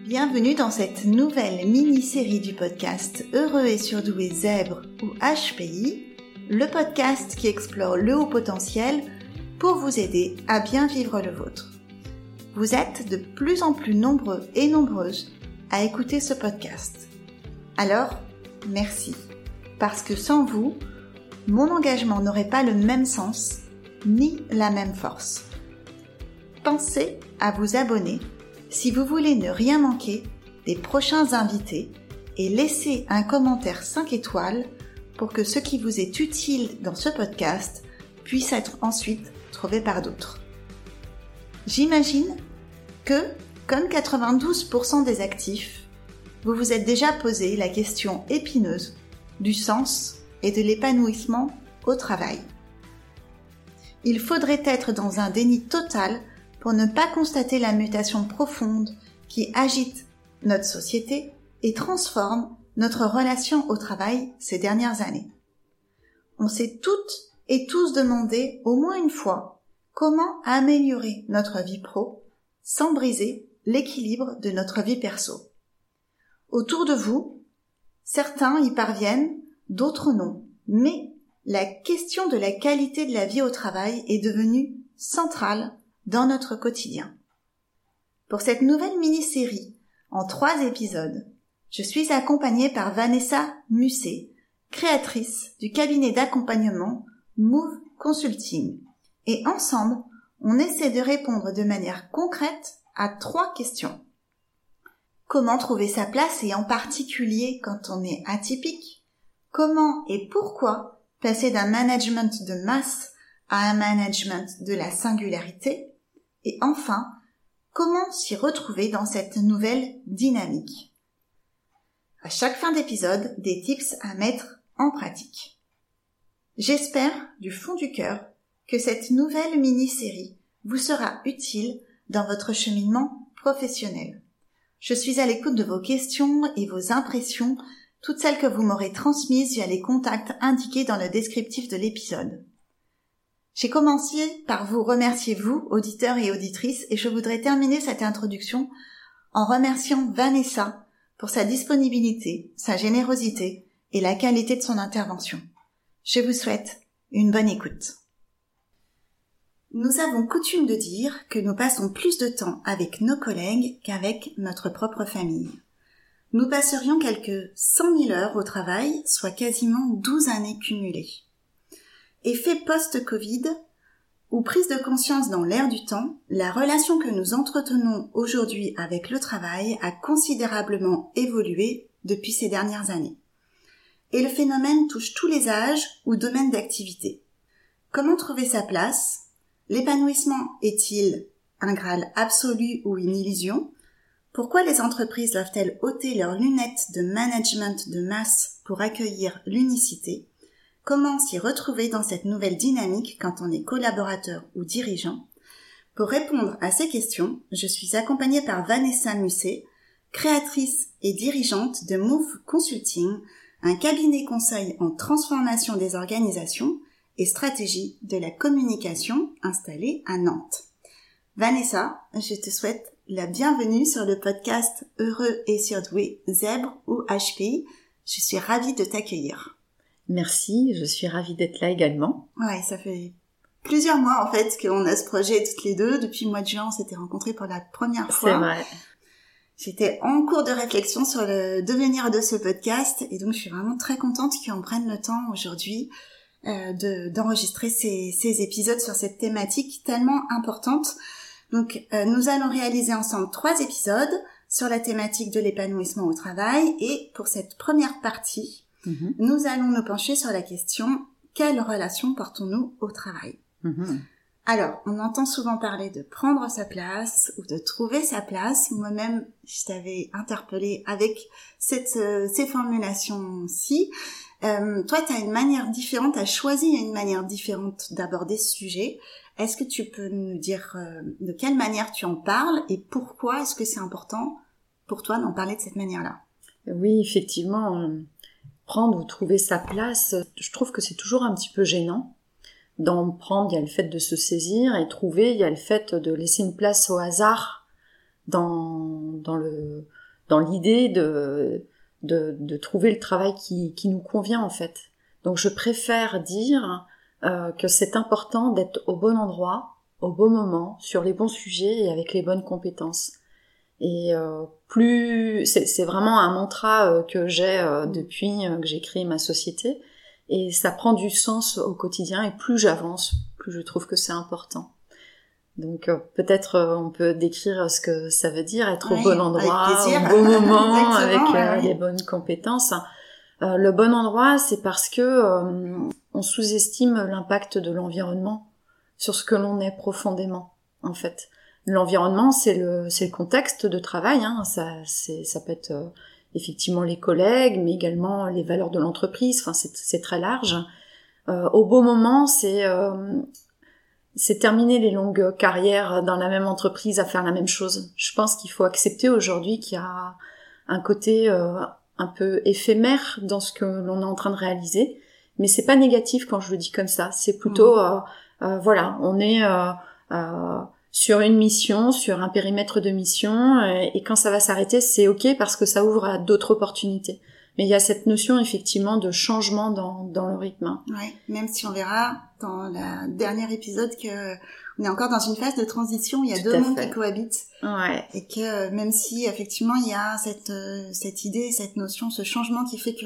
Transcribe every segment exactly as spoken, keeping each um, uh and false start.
Bienvenue dans cette nouvelle mini-série du podcast Heureux et surdoué zèbre ou H P I, le podcast qui explore le haut potentiel pour vous aider à bien vivre le vôtre. Vous êtes de plus en plus nombreux et nombreuses à écouter ce podcast. Alors, merci, parce que sans vous, mon engagement n'aurait pas le même sens ni la même force. Pensez à vous abonner si vous voulez ne rien manquer des prochains invités et laissez un commentaire cinq étoiles pour que ce qui vous est utile dans ce podcast puisse être ensuite trouvé par d'autres. J'imagine que, comme quatre-vingt-douze pour cent des actifs, vous vous êtes déjà posé la question épineuse du sens et de l'épanouissement au travail. Il faudrait être dans un déni total pour ne pas constater la mutation profonde qui agite notre société et transforme notre relation au travail ces dernières années. On s'est toutes et tous demandé au moins une fois comment améliorer notre vie pro sans briser l'équilibre de notre vie perso. Autour de vous, certains y parviennent, d'autres non, mais la question de la qualité de la vie au travail est devenue centrale dans notre quotidien. Pour cette nouvelle mini-série, en trois épisodes, je suis accompagnée par Vanessa Musset, créatrice du cabinet d'accompagnement Move Consulting. Et ensemble, on essaie de répondre de manière concrète à trois questions. Comment trouver sa place et en particulier quand on est atypique? Comment et pourquoi passer d'un management de masse à un management de la singularité? Et enfin, comment s'y retrouver dans cette nouvelle dynamique? À chaque fin d'épisode, des tips à mettre en pratique. J'espère du fond du cœur que cette nouvelle mini-série vous sera utile dans votre cheminement professionnel. Je suis à l'écoute de vos questions et vos impressions, toutes celles que vous m'aurez transmises via les contacts indiqués dans le descriptif de l'épisode. J'ai commencé par vous remercier vous, auditeurs et auditrices, et je voudrais terminer cette introduction en remerciant Vanessa pour sa disponibilité, sa générosité et la qualité de son intervention. Je vous souhaite une bonne écoute. Nous avons coutume de dire que nous passons plus de temps avec nos collègues qu'avec notre propre famille. Nous passerions quelques cent mille heures au travail, soit quasiment douze années cumulées. Effet post-Covid ou prise de conscience dans l'air du temps, la relation que nous entretenons aujourd'hui avec le travail a considérablement évolué depuis ces dernières années. Et le phénomène touche tous les âges ou domaines d'activité. Comment trouver sa place? L'épanouissement est-il un Graal absolu ou une illusion? Pourquoi les entreprises doivent-elles ôter leurs lunettes de management de masse pour accueillir l'unicité? Comment s'y retrouver dans cette nouvelle dynamique quand on est collaborateur ou dirigeant? Pour répondre à ces questions, je suis accompagnée par Vanessa Musset, créatrice et dirigeante de Move Consulting, un cabinet conseil en transformation des organisations et stratégie de la communication installé à Nantes. Vanessa, je te souhaite la bienvenue sur le podcast Heureux et surdoué zèbre ou H P I. Je suis ravie de t'accueillir. Merci, je suis ravie d'être là également. Ouais, ça fait plusieurs mois en fait qu'on a ce projet toutes les deux. Depuis le mois de juin, on s'était rencontrés pour la première fois. C'est vrai. J'étais en cours de réflexion sur le devenir de ce podcast et donc je suis vraiment très contente qu'on prenne le temps aujourd'hui euh, de, d'enregistrer ces, ces épisodes sur cette thématique tellement importante. Donc euh, nous allons réaliser ensemble trois épisodes sur la thématique de l'épanouissement au travail et pour cette première partie, Mmh. nous allons nous pencher sur la question « Quelle relation portons-nous au travail mmh. ?» Alors, on entend souvent parler de prendre sa place ou de trouver sa place. Moi-même, je t'avais interpellée avec cette, euh, ces formulations-ci. Euh, toi, tu as une manière différente, tu as choisi une manière différente d'aborder ce sujet. Est-ce que tu peux nous dire euh, de quelle manière tu en parles et pourquoi est-ce que c'est important pour toi d'en parler de cette manière-là? Oui, effectivement, euh, prendre ou trouver sa place, je trouve que c'est toujours un petit peu gênant. D'en prendre, il y a le fait de se saisir, et trouver, il y a le fait de laisser une place au hasard dans, dans le, dans l'idée de, de, de trouver le travail qui, qui nous convient en fait. Donc je préfère dire euh, que c'est important d'être au bon endroit, au bon moment, sur les bons sujets et avec les bonnes compétences. Et euh, plus, c'est, c'est vraiment un mantra euh, que j'ai euh, depuis euh, que j'ai créé ma société, et ça prend du sens au quotidien. Et plus j'avance, plus je trouve que c'est important. Donc euh, peut-être euh, on peut décrire ce que ça veut dire être oui, au bon endroit, au bon moment, avec euh, ouais, les ouais. bonnes compétences. Euh, le bon endroit, c'est parce que euh, on sous-estime l'impact de l'environnement sur ce que l'on est profondément, en fait. L'environnement, c'est le, c'est le contexte de travail, hein. Ça, c'est, ça peut être euh, effectivement les collègues, mais également les valeurs de l'entreprise. Enfin, c'est, c'est très large. Euh, au beau moment, c'est, euh, c'est terminer les longues carrières dans la même entreprise à faire la même chose. Je pense qu'il faut accepter aujourd'hui qu'il y a un côté euh, un peu éphémère dans ce que l'on est en train de réaliser, mais c'est pas négatif quand je le dis comme ça. C'est plutôt, mmh. euh, euh, voilà, on est euh, euh, sur une mission, sur un périmètre de mission, et, et quand ça va s'arrêter, c'est ok parce que ça ouvre à d'autres opportunités. Mais il y a cette notion effectivement de changement dans, dans le rythme. Ouais, même si on verra dans le dernier épisode que on est encore dans une phase de transition, il y a Tout deux mondes fait. qui cohabitent. Ouais. Et que même si effectivement il y a cette euh, cette idée, cette notion, ce changement qui fait que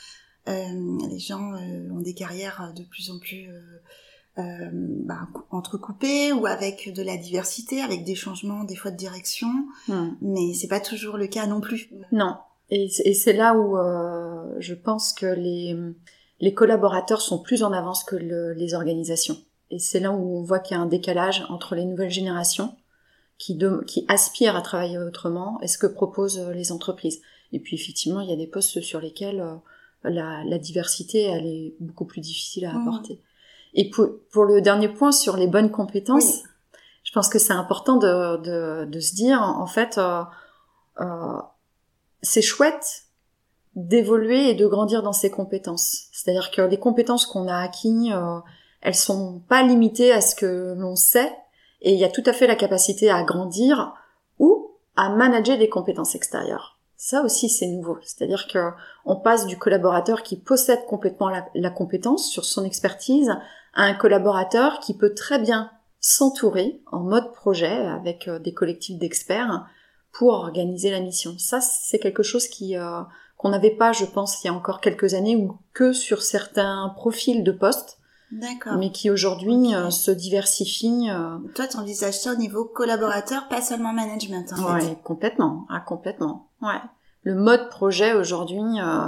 euh, les gens euh, ont des carrières de plus en plus euh, euh, bah, entrecoupées ou avec de la diversité, avec des changements des fois de direction, mmh. mais c'est pas toujours le cas non plus. Non. Et, et c'est là où euh, je pense que les, les collaborateurs sont plus en avance que le, les organisations. Et c'est là où on voit qu'il y a un décalage entre les nouvelles générations qui, de, qui aspirent à travailler autrement et ce que proposent les entreprises. Et puis effectivement, il y a des postes sur lesquels euh, la, la diversité elle est beaucoup plus difficile à apporter. Mmh. Et pour, pour le dernier point sur les bonnes compétences, oui. je pense que c'est important de, de, de se dire, en fait... Euh, euh, c'est chouette d'évoluer et de grandir dans ses compétences. C'est-à-dire que les compétences qu'on a acquises, euh, elles sont pas limitées à ce que l'on sait, et il y a tout à fait la capacité à grandir ou à manager des compétences extérieures. Ça aussi, c'est nouveau. C'est-à-dire que on passe du collaborateur qui possède complètement la, la compétence sur son expertise à un collaborateur qui peut très bien s'entourer en mode projet avec euh, des collectifs d'experts pour organiser la mission. Ça, c'est quelque chose qui euh, qu'on n'avait pas, je pense, il y a encore quelques années, ou que sur certains profils de postes, D'accord. mais qui aujourd'hui okay. euh, se diversifient. Euh... Toi, tu envisages ça au niveau collaborateur, pas seulement management, en fait. Ouais, complètement, ah, complètement. Ouais. Le mode projet aujourd'hui euh,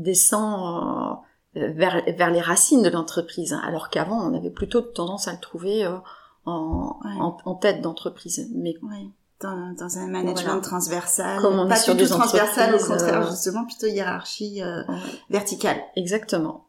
descend euh, vers vers les racines de l'entreprise, alors qu'avant, on avait plutôt tendance à le trouver euh, en, ouais. en en tête d'entreprise. Mais ouais. Dans, dans un management voilà. transversal, comme on pas est sur du tout des transversal, au contraire, euh... justement, plutôt hiérarchie euh, ouais. verticale. Exactement.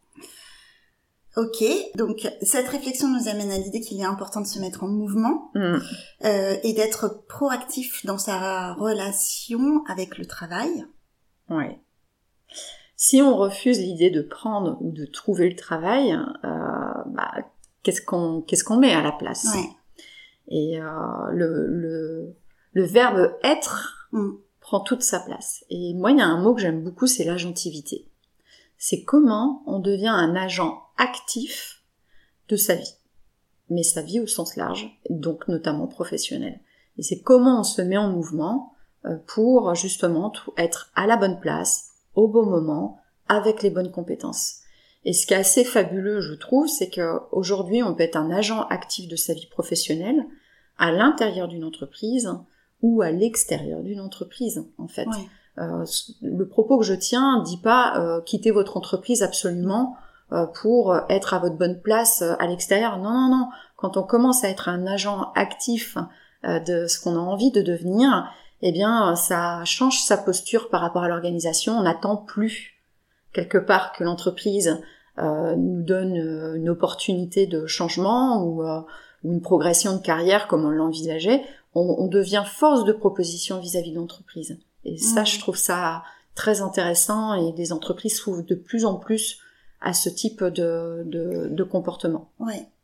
Ok, donc cette réflexion nous amène à l'idée qu'il est important de se mettre en mouvement mm. euh, et d'être proactif dans sa relation avec le travail. Ouais. Si on refuse l'idée de prendre ou de trouver le travail, euh, bah, qu'est-ce qu'on qu'est-ce qu'on met à la place ? Ouais. Et euh, le le Le verbe être mm. prend toute sa place. Et moi, il y a un mot que j'aime beaucoup, c'est l'agentivité. C'est comment on devient un agent actif de sa vie. Mais sa vie au sens large, donc notamment professionnelle. Et c'est comment on se met en mouvement pour justement être à la bonne place, au bon moment, avec les bonnes compétences. Et ce qui est assez fabuleux, je trouve, c'est qu'aujourd'hui, on peut être un agent actif de sa vie professionnelle à l'intérieur d'une entreprise, ou à l'extérieur d'une entreprise, en fait. Ouais. Euh, le propos que je tiens dit pas euh, quittez votre entreprise absolument euh, pour être à votre bonne place euh, à l'extérieur. Non, non, non. Quand on commence à être un agent actif euh, de ce qu'on a envie de devenir, eh bien, ça change sa posture par rapport à l'organisation. On n'attend plus quelque part que l'entreprise euh, nous donne euh, une opportunité de changement ou, euh, ou une progression de carrière comme on l'envisageait. On, on devient force de proposition vis-à-vis de l'entreprise. Et ça, mmh. je trouve ça très intéressant et les entreprises s'ouvrent de plus en plus à ce type de, de, de comportement. Ouais.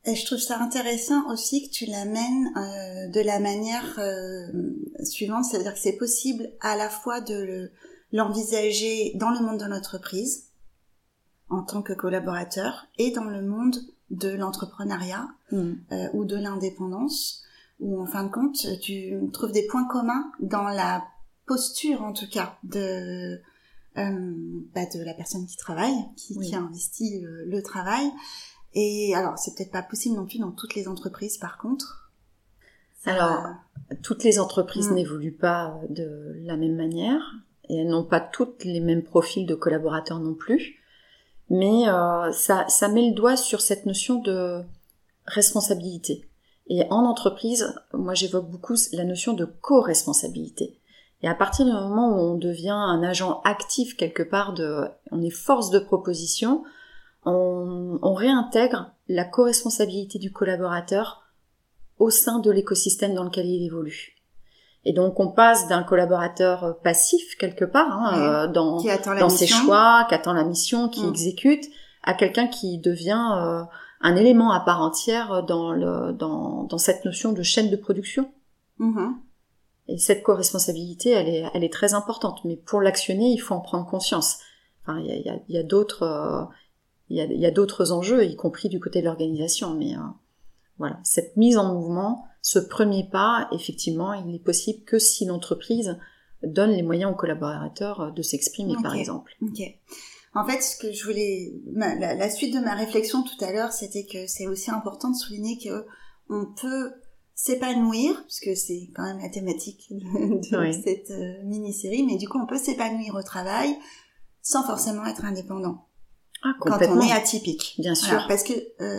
Et je trouve ça intéressant aussi que tu l'amènes euh, de la manière euh, suivante, c'est-à-dire que c'est possible à la fois de le, l'envisager dans le monde de l'entreprise en tant que collaborateur et dans le monde de l'entrepreneuriat mmh. euh, ou de l'indépendance, où en fin de compte tu trouves des points communs dans la posture en tout cas de euh, bah, de la personne qui travaille, qui, oui. qui a investi le, le travail. Et alors, c'est peut-être pas possible non plus dans toutes les entreprises, par contre. Ça... Alors, toutes les entreprises mmh. n'évoluent pas de la même manière, et elles n'ont pas toutes les mêmes profils de collaborateurs non plus. Mais euh, ça, ça met le doigt sur cette notion de responsabilité. Et en entreprise, moi j'évoque beaucoup la notion de co-responsabilité. Et à partir du moment où on devient un agent actif quelque part, de, on est force de proposition, On, on réintègre la co-responsabilité du collaborateur au sein de l'écosystème dans lequel il évolue. Et donc on passe d'un collaborateur passif quelque part, hein, oui, euh, dans, dans ses choix, qui attend la mission, qui mmh. exécute, à quelqu'un qui devient euh, un élément à part entière dans, le, dans, dans cette notion de chaîne de production. Mmh. Et cette co-responsabilité, elle est, elle est très importante. Mais pour l'actionner, il faut en prendre conscience. Enfin, il y a, il y a, il y a d'autres... Euh, Il y, a, il y a d'autres enjeux, y compris du côté de l'organisation, mais euh, voilà, cette mise en mouvement, ce premier pas, effectivement, il n'est possible que si l'entreprise donne les moyens aux collaborateurs de s'exprimer, okay. par exemple. Ok. En fait, ce que je voulais, ma, la, la suite de ma réflexion tout à l'heure, c'était que c'est aussi important de souligner que on peut s'épanouir, puisque c'est quand même la thématique de, de oui. cette euh, mini-série, mais du coup, on peut s'épanouir au travail sans forcément être indépendant. Ah, quand on est atypique. Bien sûr. Alors, parce que euh,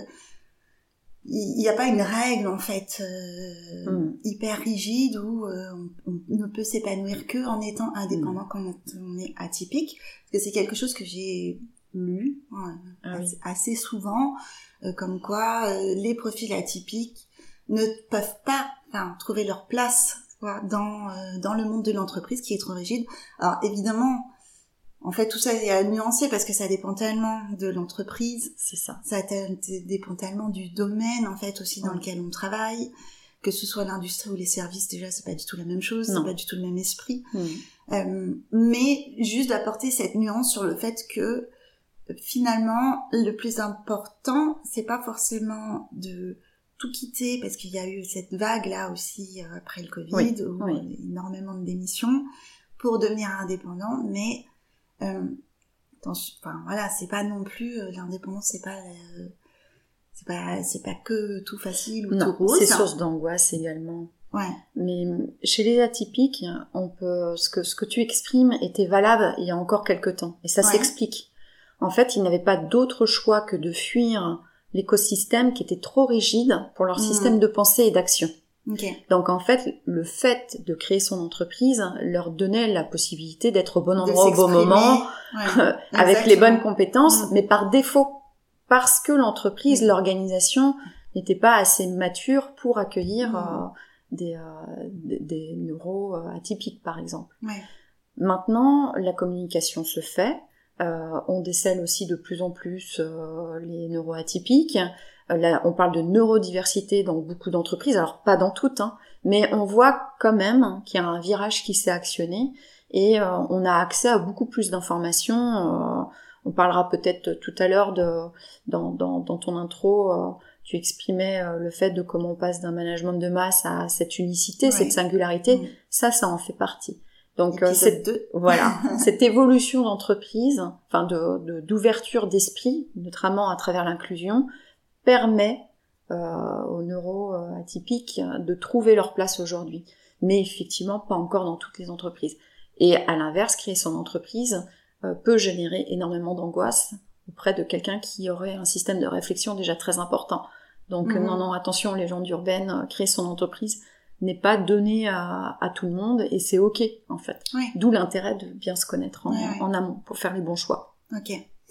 il n'y a pas une règle en fait euh, mm. hyper rigide où euh, on, on ne peut s'épanouir que en étant indépendant mm. quand on est atypique. Parce que c'est quelque chose que j'ai lu euh, ah, assez, oui. assez souvent, euh, comme quoi euh, les profils atypiques ne peuvent pas enfin, trouver leur place quoi, dans euh, dans le monde de l'entreprise qui est trop rigide. Alors évidemment. En fait, tout ça est à nuancer parce que ça dépend tellement de l'entreprise. C'est ça. Ça dépend tellement du domaine, en fait, aussi dans ouais. lequel on travaille. Que ce soit l'industrie ou les services, déjà, c'est pas du tout la même chose. Non. C'est pas du tout le même esprit. Mmh. Euh, mais juste d'apporter cette nuance sur le fait que, finalement, le plus important, c'est pas forcément de tout quitter parce qu'il y a eu cette vague-là aussi, euh, après le Covid, oui. où oui. il y a énormément de démissions pour devenir indépendant, mais Euh, dans, enfin voilà, c'est pas non plus euh, l'indépendance, c'est pas euh, c'est pas c'est pas que tout facile ou non, tout rose. C'est source d'angoisse également. Ouais. Mais chez les atypiques, on peut ce que ce que tu exprimes était valable il y a encore quelque temps et ça ouais. s'explique. En fait, ils n'avaient pas d'autre choix que de fuir l'écosystème qui était trop rigide pour leur mmh. système de pensée et d'action. Okay. Donc en fait, le fait de créer son entreprise leur donnait la possibilité d'être au bon endroit au bon moment, ouais, avec les bonnes compétences, mmh. mais par défaut, parce que l'entreprise, mmh. l'organisation n'était pas assez mature pour accueillir mmh. euh, des, euh, des, des neuros euh, atypiques, par exemple. Ouais. Maintenant, la communication se fait, euh, on décèle aussi de plus en plus euh, les neuroatypiques. Là, on parle de neurodiversité dans beaucoup d'entreprises, alors pas dans toutes, hein, mais on voit quand même qu'il y a un virage qui s'est actionné et euh, on a accès à beaucoup plus d'informations. Euh, on parlera peut-être tout à l'heure de dans, dans, dans ton intro, euh, tu exprimais euh, le fait de comment on passe d'un management de masse à cette unicité, ouais. cette singularité. Mmh. Ça, ça en fait partie. Donc euh, cette voilà cette évolution d'entreprise, enfin de, de d'ouverture d'esprit, notamment à travers l'inclusion, permet euh, aux neuro-atypiques de trouver leur place aujourd'hui. Mais effectivement, pas encore dans toutes les entreprises. Et à l'inverse, créer son entreprise euh, peut générer énormément d'angoisse auprès de quelqu'un qui aurait un système de réflexion déjà très important. Donc mmh. non, non, attention, légende urbaine, créer son entreprise n'est pas donné à, à tout le monde et c'est ok, en fait. Oui. D'où l'intérêt de bien se connaître en, oui, oui. en amont pour faire les bons choix. Ok.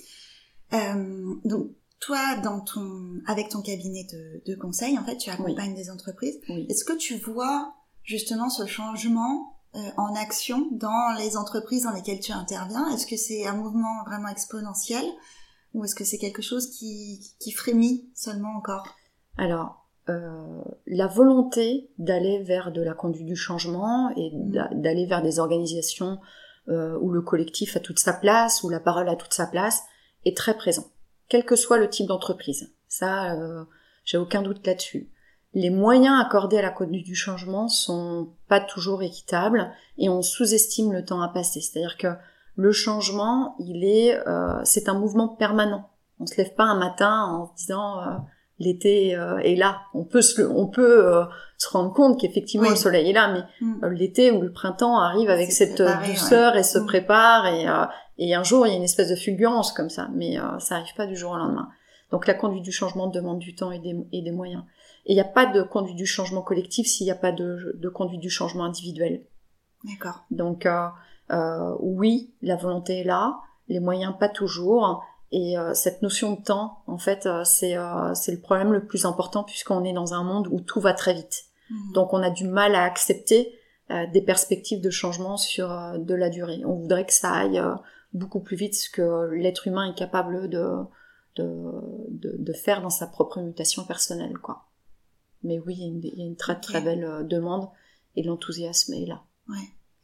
Euh, donc, toi, dans ton, avec ton cabinet de, de conseil, en fait, tu accompagnes oui. des entreprises. Oui. Est-ce que tu vois justement ce changement euh, en action dans les entreprises dans lesquelles tu interviens? Est-ce que c'est un mouvement vraiment exponentiel ou est-ce que c'est quelque chose qui, qui frémit seulement encore? Alors, euh, la volonté d'aller vers de la conduite du changement et d'aller vers des organisations euh, où le collectif a toute sa place, où la parole a toute sa place, est très présent, quel que soit le type d'entreprise. Ça, euh, j'ai aucun doute là-dessus. Les moyens accordés à la conduite du changement sont pas toujours équitables et on sous-estime le temps à passer. C'est-à-dire que le changement, il est, euh, c'est un mouvement permanent. On se lève pas un matin en se disant euh, l'été euh, est là. On peut se, on peut euh, se rendre compte qu'effectivement oui. le soleil est là, mais mmh. euh, l'été ou le printemps arrive avec c'est cette préparé, douceur ouais. et se mmh. prépare et, euh, et un jour il y a une espèce de fulgurance comme ça, mais euh, ça arrive pas du jour au lendemain. Donc la conduite du changement demande du temps et des, et des moyens. Et il n'y a pas de conduite du changement collectif s'il n'y a pas de, de conduite du changement individuel. D'accord. Donc euh, euh, oui, la volonté est là, les moyens pas toujours. Et euh, cette notion de temps, en fait, euh, c'est, euh, c'est le problème le plus important puisqu'on est dans un monde où tout va très vite. Mmh. Donc on a du mal à accepter euh, des perspectives de changement sur euh, de la durée. On voudrait que ça aille euh, beaucoup plus vite ce que l'être humain est capable de, de, de, de faire dans sa propre mutation personnelle, quoi. Mais oui, il y a une, il y a une très okay. très belle euh, demande et l'enthousiasme est là. Ouais.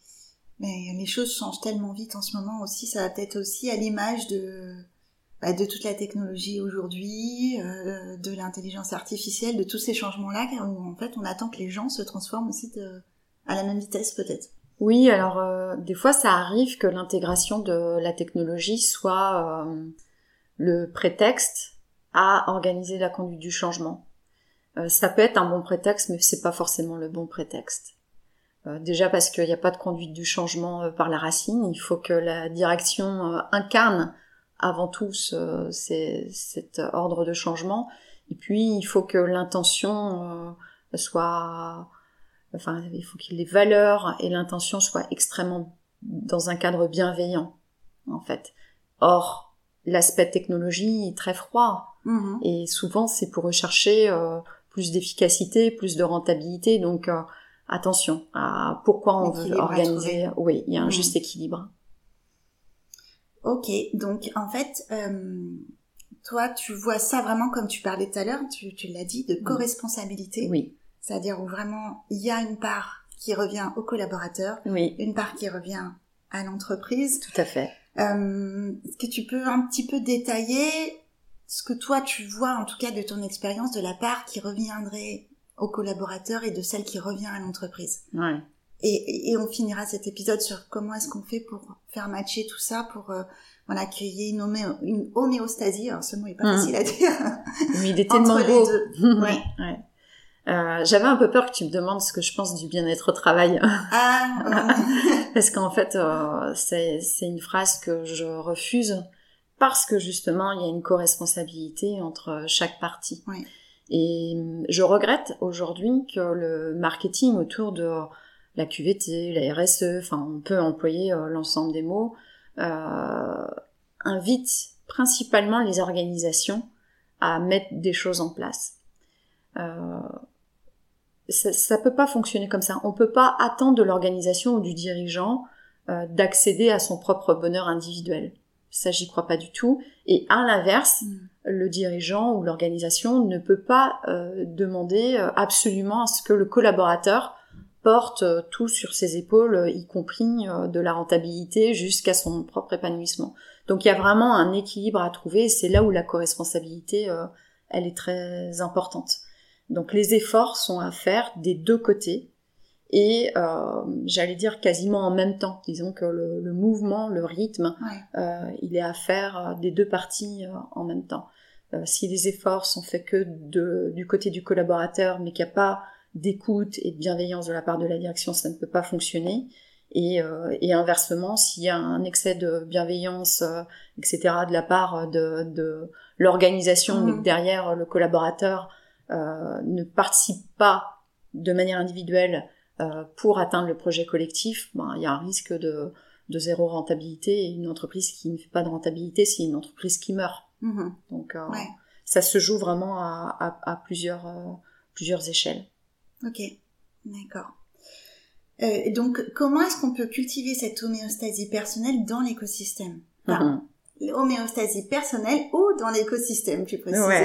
Mais les choses changent tellement vite en ce moment aussi. Ça va peut-être aussi à l'image de... Bah, de toute la technologie aujourd'hui, euh, de l'intelligence artificielle, de tous ces changements-là, où en fait on attend que les gens se transforment aussi de, à la même vitesse peut-être. Oui, alors euh, des fois ça arrive que l'intégration de la technologie soit euh, le prétexte à organiser la conduite du changement. Euh, ça peut être un bon prétexte, mais c'est pas forcément le bon prétexte. Euh, déjà parce qu'il n'y a pas de conduite du changement euh, par la racine, il faut que la direction euh, incarne avant tout ce, c'est, cet ordre de changement. Et puis, il faut que l'intention euh, soit... Enfin, il faut que les valeurs et l'intention soient extrêmement dans un cadre bienveillant, en fait. Or, l'aspect technologie est très froid. Mmh. Et souvent, c'est pour rechercher euh, plus d'efficacité, plus de rentabilité. Donc, euh, attention à pourquoi on veut organiser... Oui, il y a un mmh. juste équilibre. Ok, donc en fait, euh, toi tu vois ça vraiment comme tu parlais tout à l'heure, tu, tu l'as dit, de co-responsabilité. Oui. C'est-à-dire où vraiment il y a une part qui revient au collaborateur, oui. une part qui revient à l'entreprise. Tout à fait. Euh, est-ce que tu peux un petit peu détailler ce que toi tu vois, en tout cas de ton expérience, de la part qui reviendrait au collaborateur et de celle qui revient à l'entreprise? Ouais. Et, et on finira cet épisode sur comment est-ce qu'on fait pour faire matcher tout ça, pour euh, voilà, qu'il y ait une, homé- une homéostasie. Alors ce mot est pas mmh. facile à dire. Mais il est tellement beau. Ouais. ouais. Euh, j'avais un peu peur que tu me demandes ce que je pense du bien-être au travail. Ah. Ouais. Parce qu'en fait, euh, c'est, c'est une phrase que je refuse parce que justement, il y a une co-responsabilité entre chaque partie. Ouais. Et je regrette aujourd'hui que le marketing autour de la Q V T, la R S E, enfin on peut employer euh, l'ensemble des mots, euh, invite principalement les organisations à mettre des choses en place. Euh, ça, ça peut pas fonctionner comme ça. On peut pas attendre de l'organisation ou du dirigeant euh, d'accéder à son propre bonheur individuel. Ça, j'y crois pas du tout. Et à l'inverse, mmh. le dirigeant ou l'organisation ne peut pas euh, demander euh, absolument à ce que le collaborateur porte euh, tout sur ses épaules, euh, y compris euh, de la rentabilité jusqu'à son propre épanouissement. Donc il y a vraiment un équilibre à trouver et c'est là où la co-responsabilité, euh, elle est très importante. Donc les efforts sont à faire des deux côtés et euh, j'allais dire quasiment en même temps. Disons que le, le mouvement, le rythme, ouais. euh, il est à faire des deux parties euh, en même temps. Euh, si les efforts sont faits que de, du côté du collaborateur, mais qu'il n'y a pas d'écoute et de bienveillance de la part de la direction, ça ne peut pas fonctionner. Et, euh, et inversement, s'il y a un excès de bienveillance, euh, et cetera, de la part de, de l'organisation, mmh. mais que derrière le collaborateur euh, ne participe pas de manière individuelle euh, pour atteindre le projet collectif, ben, il y a un risque de, de zéro rentabilité. Et une entreprise qui ne fait pas de rentabilité, c'est une entreprise qui meurt. Mmh. Donc, euh, ouais. ça se joue vraiment à, à, à plusieurs, euh, plusieurs échelles. Ok, d'accord. Euh, donc, comment est-ce qu'on peut cultiver cette homéostasie personnelle dans l'écosystème? Enfin, mm-hmm. l'homéostasie personnelle ou dans l'écosystème, plus précisément. Ouais,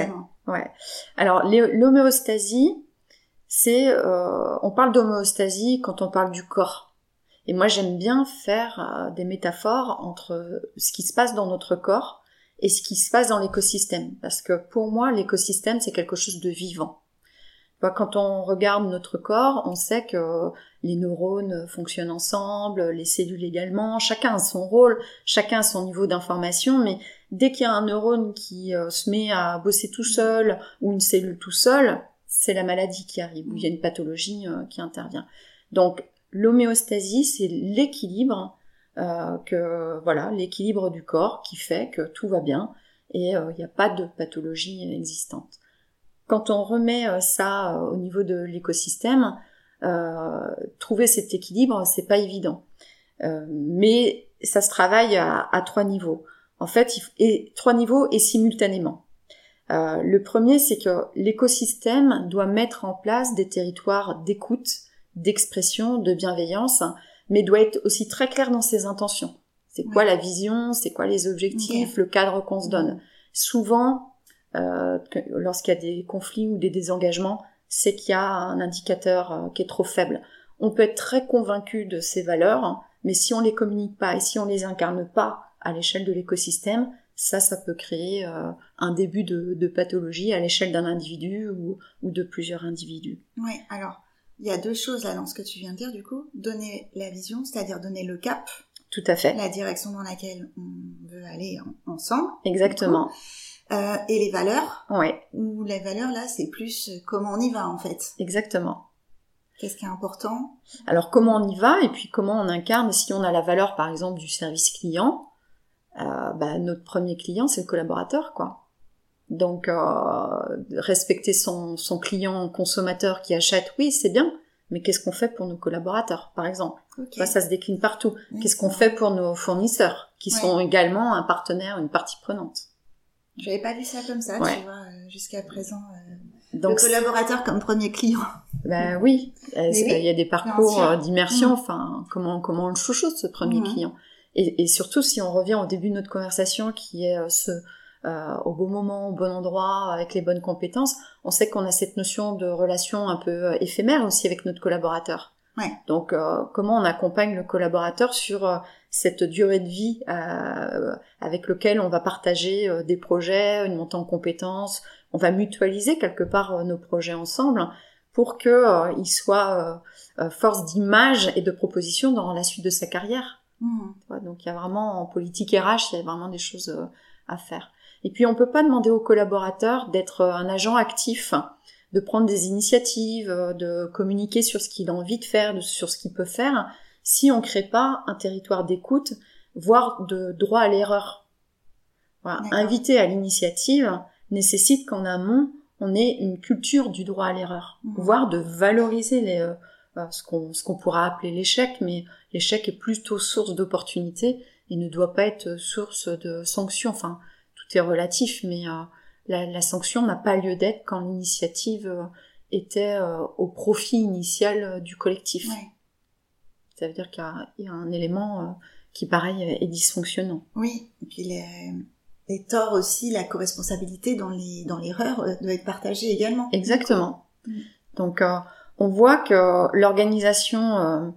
Ouais. Alors l'homéostasie, c'est, euh, on parle d'homéostasie quand on parle du corps. Et moi, j'aime bien faire euh, des métaphores entre ce qui se passe dans notre corps et ce qui se passe dans l'écosystème. Parce que pour moi, l'écosystème, c'est quelque chose de vivant. Quand on regarde notre corps, on sait que les neurones fonctionnent ensemble, les cellules également, chacun a son rôle, chacun a son niveau d'information, mais dès qu'il y a un neurone qui euh, se met à bosser tout seul ou une cellule tout seul, c'est la maladie qui arrive, ou il y a une pathologie euh, qui intervient. Donc l'homéostasie, c'est l'équilibre, euh, que voilà, l'équilibre du corps qui fait que tout va bien et il euh, n'y a pas de pathologie existante. Quand on remet euh, ça euh, au niveau de l'écosystème, euh, trouver cet équilibre, c'est pas évident. Euh, mais ça se travaille à, à trois niveaux. En fait, il, et trois niveaux et simultanément. Euh, le premier, c'est que l'écosystème doit mettre en place des territoires d'écoute, d'expression, de bienveillance, mais doit être aussi très clair dans ses intentions. C'est quoi ouais. la vision, c'est quoi les objectifs, okay. le cadre qu'on se donne. Souvent, euh, lorsqu'il y a des conflits ou des désengagements, c'est qu'il y a un indicateur euh, qui est trop faible. On peut être très convaincu de ces valeurs, mais si on les communique pas et si on les incarne pas à l'échelle de l'écosystème, ça, ça peut créer euh, un début de, de pathologie à l'échelle d'un individu ou, ou de plusieurs individus. Oui, alors, il y a deux choses là dans ce que tu viens de dire, du coup. Donner la vision, c'est-à-dire donner le cap. Tout à fait. La direction dans laquelle on veut aller en, ensemble. Exactement. Euh, et les valeurs. Oui. Où les valeurs, là, c'est plus comment on y va, en fait. Exactement. Qu'est-ce qui est important ? Alors, comment on y va et puis comment on incarne, si on a la valeur, par exemple, du service client, Euh, bah, notre premier client, c'est le collaborateur, quoi. Donc, euh, respecter son, son client consommateur qui achète, oui, c'est bien, mais qu'est-ce qu'on fait pour nos collaborateurs, par exemple ? Okay. Bah, ça se décline partout. Oui, qu'est-ce qu'on fait pour nos fournisseurs, qui ouais. sont également un partenaire, une partie prenante ? J'avais pas vu ça comme ça, ouais. tu vois, euh, jusqu'à présent. Euh, Donc, le collaborateur comme premier client. Ben oui, il oui, y a des parcours d'immersion, mmh. enfin, comment, comment on le chouchoute, ce premier mmh. client ? Et, et surtout, si on revient au début de notre conversation, qui est euh, ce, euh, au bon moment, au bon endroit, avec les bonnes compétences, on sait qu'on a cette notion de relation un peu euh, éphémère aussi avec notre collaborateur. Ouais. Donc, euh, comment on accompagne le collaborateur sur euh, cette durée de vie euh, avec lequel on va partager euh, des projets, une montée en compétences, on va mutualiser quelque part euh, nos projets ensemble pour que euh, il soit euh, euh, force d'image et de proposition dans la suite de sa carrière. Mmh. Donc il y a vraiment, en politique R H, il y a vraiment des choses euh, à faire. Et puis on peut pas demander aux collaborateurs d'être un agent actif, de prendre des initiatives, de communiquer sur ce qu'il a envie de faire, de, sur ce qu'il peut faire, si on crée pas un territoire d'écoute, voire de droit à l'erreur. Voilà. Inviter à l'initiative nécessite qu'en amont, on ait une culture du droit à l'erreur, mmh. voire de valoriser les... Euh, Ce qu'on, ce qu'on pourra appeler l'échec, mais l'échec est plutôt source d'opportunité et ne doit pas être source de sanction. Enfin, tout est relatif, mais euh, la, la sanction n'a pas lieu d'être quand l'initiative euh, était euh, au profit initial euh, du collectif. Ouais. Ça veut dire qu'il y a, il y a un élément euh, qui, pareil, est dysfonctionnant. Oui, et puis les, les torts aussi, la co-responsabilité dans, les, dans l'erreur euh, doit être partagée également. Exactement. Mmh. Donc... Euh, on voit que l'organisation euh,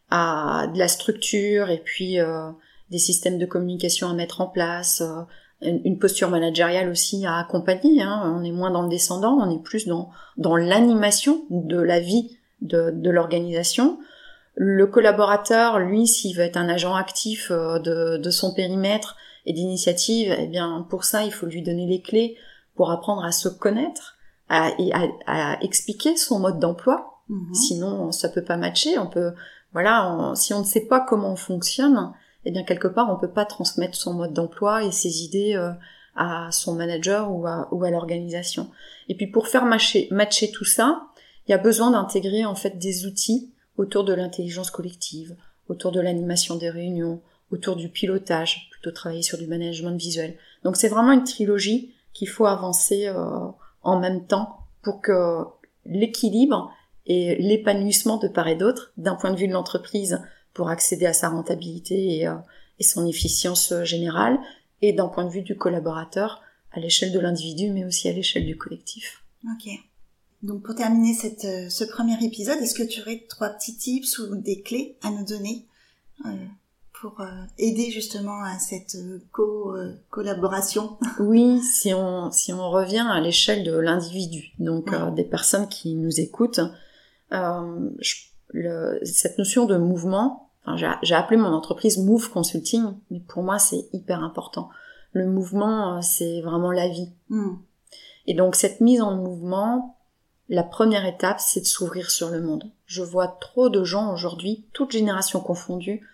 a de la structure et puis euh, des systèmes de communication à mettre en place, euh, une, une posture managériale aussi à accompagner. Hein. On est moins dans le descendant, on est plus dans, dans l'animation de la vie de, de l'organisation. Le collaborateur, lui, s'il veut être un agent actif euh, de, de son périmètre et d'initiative, eh bien pour ça, il faut lui donner les clés pour apprendre à se connaître à, et à, à expliquer son mode d'emploi. Mmh. Sinon, ça peut pas matcher. On peut, voilà, on, si on ne sait pas comment on fonctionne, eh bien quelque part, on peut pas transmettre son mode d'emploi et ses idées euh, à son manager ou à, ou à l'organisation. Et puis pour faire matcher, matcher tout ça, il y a besoin d'intégrer en fait des outils autour de l'intelligence collective, autour de l'animation des réunions, autour du pilotage, plutôt travailler sur du management visuel. Donc c'est vraiment une trilogie qu'il faut avancer euh, en même temps pour que l'équilibre et l'épanouissement de part et d'autre, d'un point de vue de l'entreprise, pour accéder à sa rentabilité et, euh, et son efficience générale, et d'un point de vue du collaborateur, à l'échelle de l'individu, mais aussi à l'échelle du collectif. Ok. Donc pour terminer cette, euh, ce premier épisode, est-ce que tu aurais trois petits tips ou des clés à nous donner euh, pour euh, aider justement à cette euh, co, euh, collaboration? Oui, si on si on revient à l'échelle de l'individu, donc ouais. euh, des personnes qui nous écoutent, euh, je, le, cette notion de mouvement, enfin, j'ai, j'ai appelé mon entreprise Move Consulting, mais pour moi c'est hyper important. Le mouvement, euh, c'est vraiment la vie. Mm. Et donc cette mise en mouvement, la première étape, c'est de s'ouvrir sur le monde. Je vois trop de gens aujourd'hui, toutes générations confondues,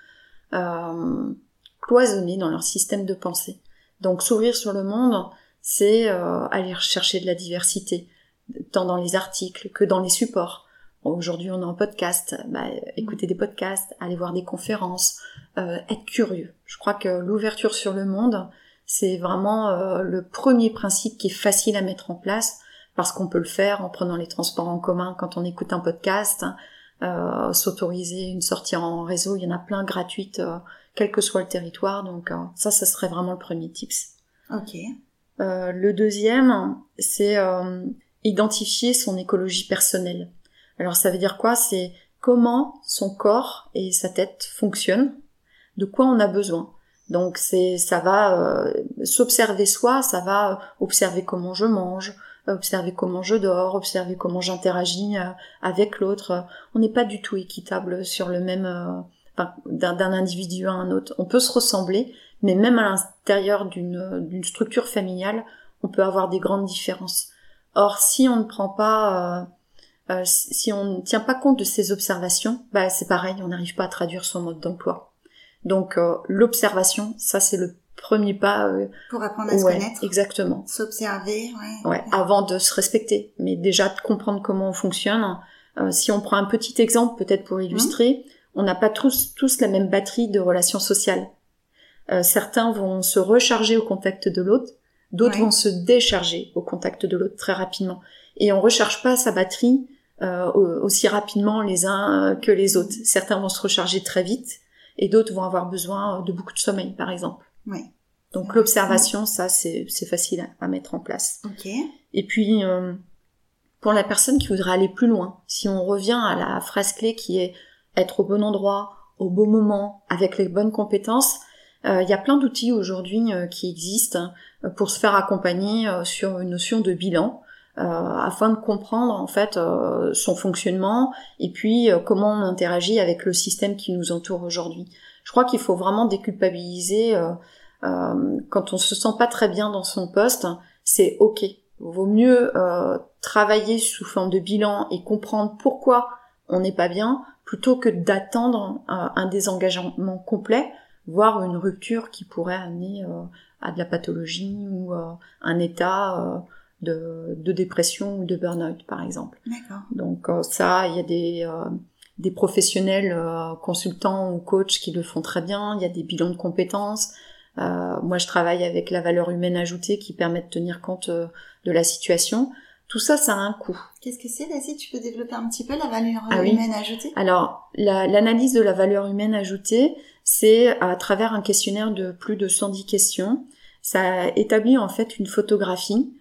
euh, cloisonnés dans leur système de pensée. Donc s'ouvrir sur le monde, c'est euh, aller chercher de la diversité, tant dans les articles que dans les supports. Bon, aujourd'hui on est en podcast, bah, écouter des podcasts, aller voir des conférences, euh, être curieux. Je crois que l'ouverture sur le monde, c'est vraiment euh, le premier principe qui est facile à mettre en place, parce qu'on peut le faire en prenant les transports en commun quand on écoute un podcast, euh, s'autoriser une sortie en réseau, il y en a plein gratuites, euh, quel que soit le territoire, donc euh, ça, ça serait vraiment le premier tips. Ok. Euh, le deuxième, c'est euh, identifier son écologie personnelle. Alors ça veut dire quoi? C'est comment son corps et sa tête fonctionnent, de quoi on a besoin. Donc c'est, ça va euh, s'observer soi, ça va observer comment je mange, observer comment je dors, observer comment j'interagis euh, avec l'autre. On n'est pas du tout équitable sur le même, euh, enfin, d'un, d'un individu à un autre. On peut se ressembler, mais même à l'intérieur d'une, d'une structure familiale, on peut avoir des grandes différences. Or, si on ne prend pas, euh, euh, si on ne tient pas compte de ces observations, bah c'est pareil, on n'arrive pas à traduire son mode d'emploi. Donc euh, l'observation, ça c'est le premier pas euh, pour apprendre à se ouais, connaître. Exactement. S'observer, ouais. Ouais, avant de se respecter, mais déjà de comprendre comment on fonctionne. Euh, si on prend un petit exemple, peut-être pour illustrer, mmh. on n'a pas tous tous la même batterie de relations sociales. Euh, certains vont se recharger au contact de l'autre, d'autres ouais. vont se décharger au contact de l'autre très rapidement. Et on recharge pas sa batterie euh, aussi rapidement les uns que les autres. Certains vont se recharger très vite. Et d'autres vont avoir besoin de beaucoup de sommeil, par exemple. Oui. Donc l'observation, ça, c'est, c'est facile à, à mettre en place. Ok. Et puis, euh, pour la personne qui voudrait aller plus loin, si on revient à la phrase clé qui est être au bon endroit, au bon moment, avec les bonnes compétences, euh, il y a plein d'outils aujourd'hui euh, qui existent euh, pour se faire accompagner euh, sur une notion de bilan, euh, afin de comprendre en fait euh, son fonctionnement et puis euh, comment on interagit avec le système qui nous entoure aujourd'hui. Je crois qu'il faut vraiment déculpabiliser euh, euh, quand on se sent pas très bien dans son poste, c'est ok. Il vaut mieux euh, travailler sous forme de bilan et comprendre pourquoi on n'est pas bien plutôt que d'attendre euh, un désengagement complet, voire une rupture qui pourrait amener euh, à de la pathologie ou euh, un état euh, de, de dépression ou de burn-out, par exemple. D'accord. Donc euh, ça, il y a des, euh, des professionnels euh, consultants ou coachs qui le font très bien, il y a des bilans de compétences. Euh, moi, je travaille avec la valeur humaine ajoutée qui permet de tenir compte euh, de la situation. Tout ça, ça a un coût. Qu'est-ce que c'est? Vas-y, tu peux développer un petit peu la valeur ah, humaine oui. ajoutée? Alors, la, l'analyse de la valeur humaine ajoutée, c'est à travers un questionnaire de plus de cent dix questions. Ça établit en fait une photographie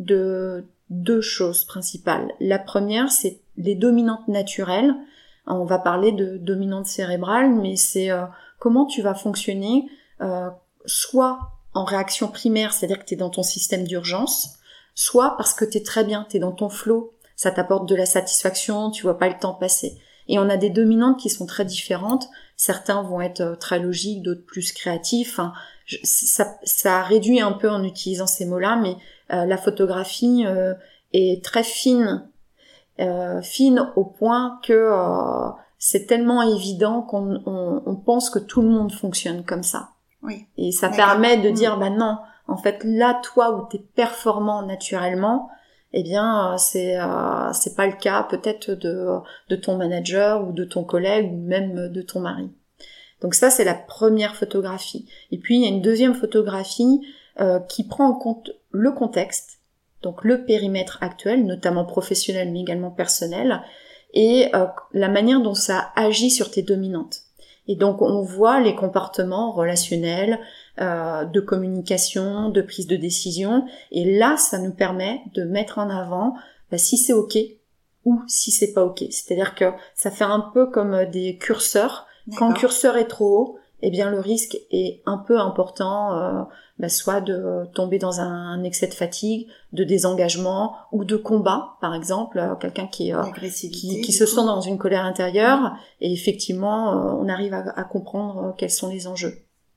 de deux choses principales. La première, c'est les dominantes naturelles. On va parler de dominantes cérébrales, mais c'est euh, comment tu vas fonctionner, euh, soit en réaction primaire, c'est-à-dire que tu es dans ton système d'urgence, soit parce que tu es très bien, tu es dans ton flow, ça t'apporte de la satisfaction, tu vois pas le temps passer. Et on a des dominantes qui sont très différentes. Certains vont être très logiques, d'autres plus créatifs. Enfin, je, ça, ça réduit un peu en utilisant ces mots-là, mais euh, la photographie euh, est très fine, euh, fine au point que euh, c'est tellement évident qu'on on, on pense que tout le monde fonctionne comme ça. Oui. Et ça D'accord. permet de mmh. dire, bah non, en fait, là, toi, où t'es performant naturellement, eh bien, euh, c'est euh, c'est pas le cas peut-être de de ton manager ou de ton collègue ou même de ton mari. Donc ça, c'est la première photographie. Et puis, il y a une deuxième photographie euh, qui prend en compte le contexte, donc le périmètre actuel, notamment professionnel, mais également personnel, et euh, la manière dont ça agit sur tes dominantes. Et donc, on voit les comportements relationnels, euh, de communication, de prise de décision. Et là, ça nous permet de mettre en avant bah, si c'est OK ou si c'est pas OK. C'est-à-dire que ça fait un peu comme des curseurs. D'accord. Quand le curseur est trop haut, eh bien le risque est un peu important, euh, bah, soit de tomber dans un, un excès de fatigue, de désengagement ou de combat, par exemple, euh, quelqu'un qui, euh, qui, qui se sent dans une colère intérieure, mmh. et effectivement, euh, on arrive à, à comprendre quels sont les enjeux.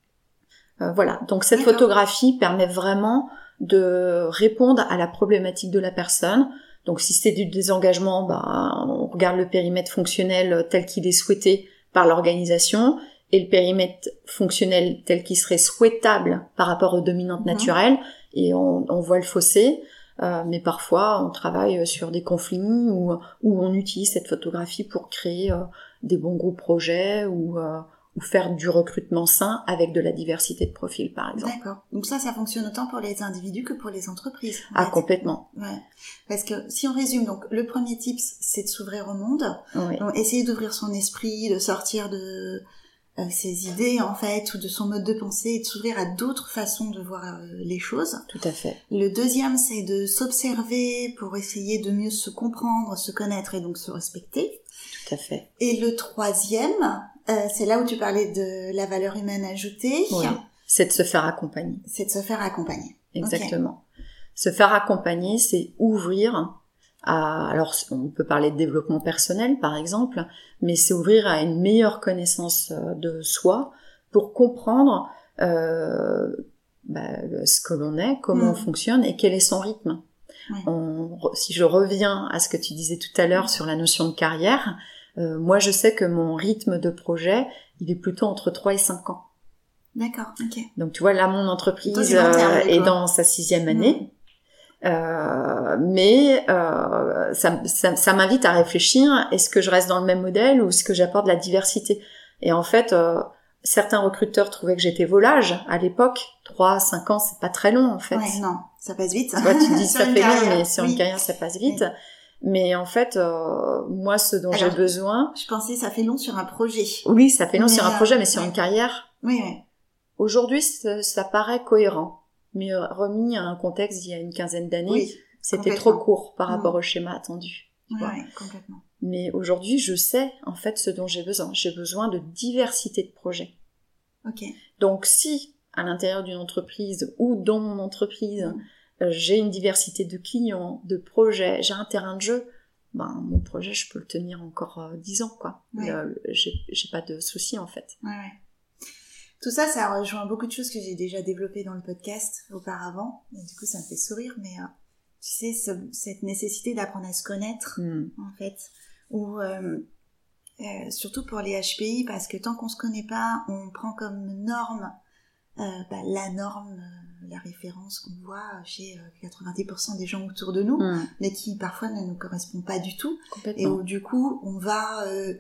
Euh, voilà, donc cette D'accord. photographie permet vraiment de répondre à la problématique de la personne. Donc si c'est du désengagement, bah, on regarde le périmètre fonctionnel tel qu'il est souhaité par l'organisation, et le périmètre fonctionnel tel qu'il serait souhaitable par rapport aux dominantes mmh. naturelles, et on, on voit le fossé. Euh, mais parfois, on travaille sur des conflits où, où on utilise cette photographie pour créer euh, des bons groupes projets ou, euh, ou faire du recrutement sain avec de la diversité de profils, par exemple. D'accord. Donc ça, ça fonctionne autant pour les individus que pour les entreprises. Ah, fait. Complètement. Ouais. Parce que si on résume, donc le premier tips, c'est de s'ouvrir au monde. Oui. Donc, essayer d'ouvrir son esprit, de sortir de euh, ses idées en fait, ou de son mode de pensée, et de s'ouvrir à d'autres façons de voir euh, les choses. Tout à fait. Le deuxième, c'est de s'observer pour essayer de mieux se comprendre, se connaître et donc se respecter. Tout à fait. Et le troisième, euh, c'est là où tu parlais de la valeur humaine ajoutée. Oui. C'est de se faire accompagner. C'est de se faire accompagner. Exactement. Okay. Se faire accompagner, c'est ouvrir à, alors on peut parler de développement personnel par exemple, mais c'est ouvrir à une meilleure connaissance de soi pour comprendre euh, bah, ce que l'on est, comment mmh. on fonctionne et quel est son rythme. Oui. On, si je reviens à ce que tu disais tout à l'heure mmh. sur la notion de carrière, euh, moi je sais que mon rythme de projet, il est plutôt entre trois et cinq ans. D'accord, ok. Donc tu vois, là mon entreprise euh, est dans sa sixième année. Mmh. Euh, mais euh, ça, ça, ça m'invite à réfléchir, est-ce que je reste dans le même modèle ou est-ce que j'apporte de la diversité? Et en fait, euh, certains recruteurs trouvaient que j'étais volage à l'époque. trois, cinq ans, c'est pas très long en fait. Ouais, non, ça passe vite. Tu vois, tu dis ça fait long, mais sur oui. une carrière, ça passe vite. Oui. Mais en fait, euh, moi, ce dont Alors, j'ai besoin... Je pensais ça fait long sur un projet. Oui, ça fait long mais sur un euh, projet, mais sur ouais. une carrière... Oui, oui. Aujourd'hui, ça, ça paraît cohérent. Mais remis à un contexte d'il y a une quinzaine d'années, oui, c'était trop court par rapport mmh. au schéma attendu. Oui, oui, complètement. Mais aujourd'hui, je sais en fait ce dont j'ai besoin. J'ai besoin de diversité de projets. Ok. Donc si, à l'intérieur d'une entreprise ou dans mon entreprise, mmh. euh, j'ai une diversité de clients, de projets, j'ai un terrain de jeu, ben mon projet, je peux le tenir encore euh, dix ans, quoi. Oui. Euh, j'ai, j'ai pas de soucis en fait. Ouais, ouais. Tout ça, ça rejoint beaucoup de choses que j'ai déjà développées dans le podcast auparavant. Et du coup, ça me fait sourire, mais euh, tu sais, ce, cette nécessité d'apprendre à se connaître, mm. en fait, ou euh, euh, surtout pour les H P I, parce que tant qu'on se connaît pas, on prend comme norme euh, bah, la norme, euh, la référence qu'on voit chez euh, quatre-vingt-dix pour cent des gens autour de nous, mm. mais qui parfois ne nous correspond pas du tout. Et où du coup, on va... Euh,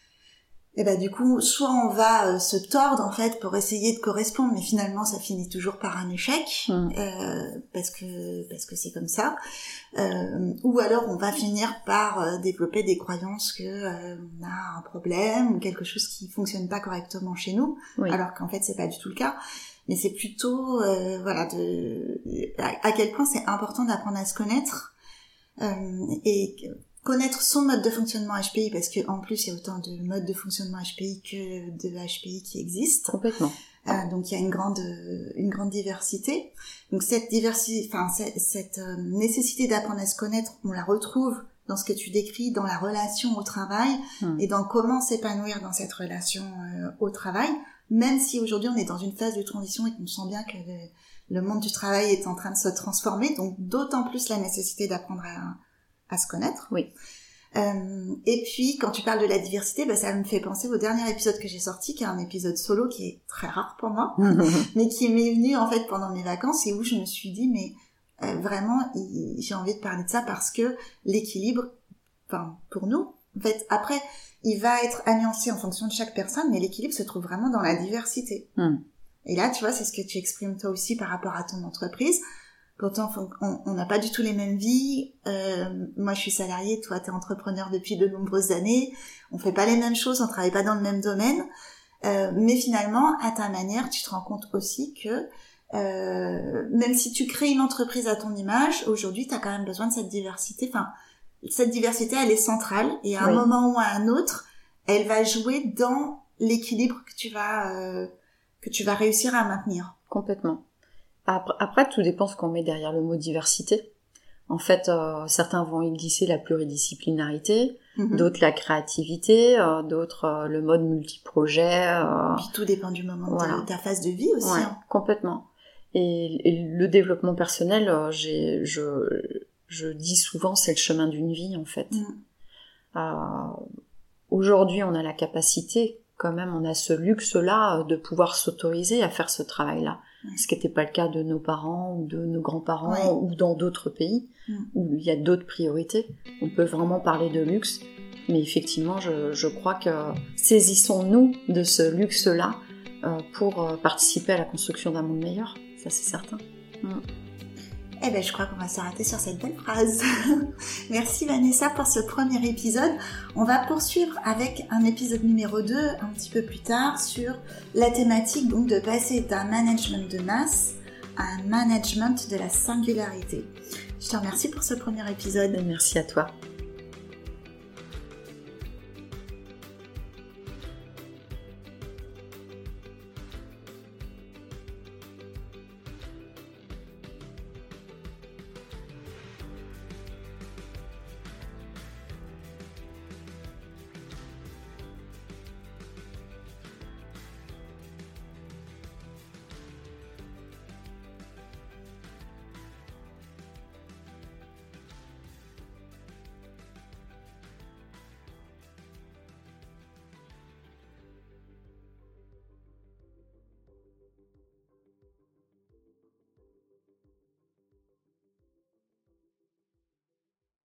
et ben du coup, soit on va euh, se tordre en fait pour essayer de correspondre, mais finalement ça finit toujours par un échec mmh. euh, parce que parce que c'est comme ça. Euh, ou alors on va finir par euh, développer des croyances que euh, on a un problème ou quelque chose qui fonctionne pas correctement chez nous, oui. alors qu'en fait c'est pas du tout le cas. Mais c'est plutôt euh, voilà de à, à quel point c'est important d'apprendre à se connaître euh, et connaître son mode de fonctionnement H P I, parce que en plus il y a autant de modes de fonctionnement H P I que de H P I qui existent. Complètement. Euh, donc il y a une grande une grande diversité. Donc cette diversité, enfin cette, cette euh, nécessité d'apprendre à se connaître, on la retrouve dans ce que tu décris, dans la relation au travail mmh. et dans comment s'épanouir dans cette relation euh, au travail. Même si aujourd'hui on est dans une phase de transition et qu'on sent bien que le, le monde du travail est en train de se transformer, donc d'autant plus la nécessité d'apprendre à à se connaître. Oui. Euh, et puis, quand tu parles de la diversité, bah, ça me fait penser au dernier épisode que j'ai sorti, qui est un épisode solo qui est très rare pour moi, mais qui m'est venu en fait pendant mes vacances et où je me suis dit, mais euh, vraiment, il, j'ai envie de parler de ça parce que l'équilibre, enfin, pour nous, en fait, après, il va être nuancé en fonction de chaque personne, mais l'équilibre se trouve vraiment dans la diversité. Mm. Et là, tu vois, c'est ce que tu exprimes toi aussi par rapport à ton entreprise. Pourtant, on n'a pas du tout les mêmes vies. Euh, moi, je suis salariée, toi, t'es entrepreneur depuis de nombreuses années. On fait pas les mêmes choses, on travaille pas dans le même domaine. Euh, mais finalement, à ta manière, tu te rends compte aussi que euh, même si tu crées une entreprise à ton image, aujourd'hui, tu as quand même besoin de cette diversité. Enfin, cette diversité, elle est centrale et à un oui. moment ou à un autre, elle va jouer dans l'équilibre que tu vas euh, que tu vas réussir à maintenir. Complètement. Après, après tout dépend ce qu'on met derrière le mot diversité. En fait, euh, certains vont y glisser la pluridisciplinarité, mmh. d'autres la créativité, euh, d'autres euh, le mode multiprojet. Euh, Puis tout dépend du moment voilà. de ta phase de vie aussi. Ouais, hein. Complètement. Et, et le développement personnel, euh, j'ai, je, je dis souvent, c'est le chemin d'une vie en fait. Mmh. Euh, aujourd'hui, on a la capacité, quand même, on a ce luxe-là de pouvoir s'autoriser à faire ce travail-là. Ce qui n'était pas le cas de nos parents ou de nos grands-parents ouais. ou dans d'autres pays mm. où il y a d'autres priorités. On peut vraiment parler de luxe, mais effectivement, je, je crois que saisissons-nous de ce luxe-là euh, pour participer à la construction d'un monde meilleur. Ça, c'est certain. Mm. Eh ben, je crois qu'on va s'arrêter sur cette belle phrase. Merci Vanessa pour ce premier épisode. On va poursuivre avec un épisode numéro deux un petit peu plus tard sur la thématique donc de passer d'un management de masse à un management de la singularité. Je te remercie pour ce premier épisode. Merci à toi.